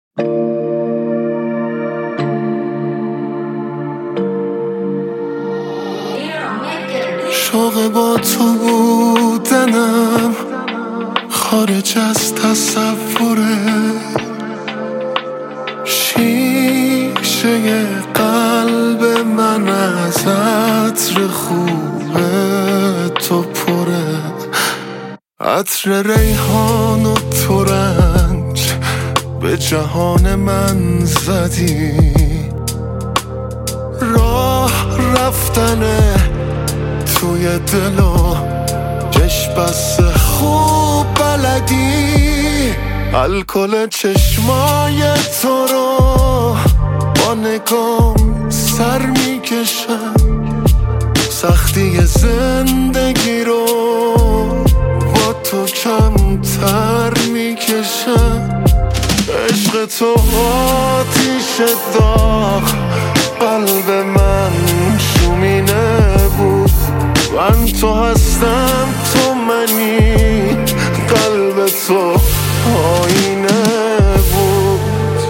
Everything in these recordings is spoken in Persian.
شوق با تو بودنم خارج از تصوره، شیشه قلب من از عطر خوب تو پره، عطر ریحان و ترنج به جهان من زدی، راه رفتنه توی دل و چشم بسته خوب بلدی، الکل چشمای تو رو با نگام سر میکشم، سختی زندگی رو با تو کمتر میکشم، عشق تو آتیش داغ قلب من شومینه بود، من تو هستم تو منی، قلب تو آینه بود.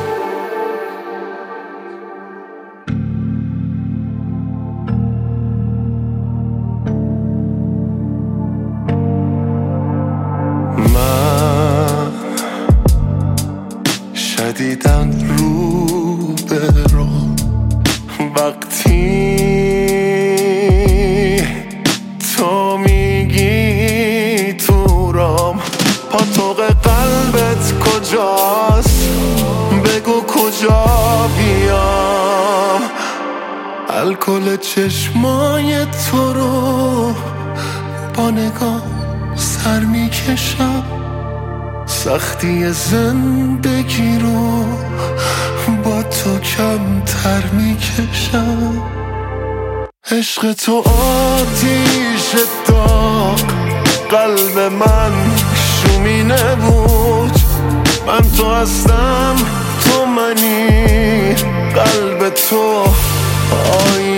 من شدیدن رو به رو وقتی تو میگی تو رام، پاتوق قلبت کجاست بگو کجا بیام، الکل چشمای تو رو با نگاه سر میکشم، سختی زندگی رو با تو کمتر میکشم، عشق تو آتیش داغ قلب من شومینه بود، من تو هستم تو منی، قلب تو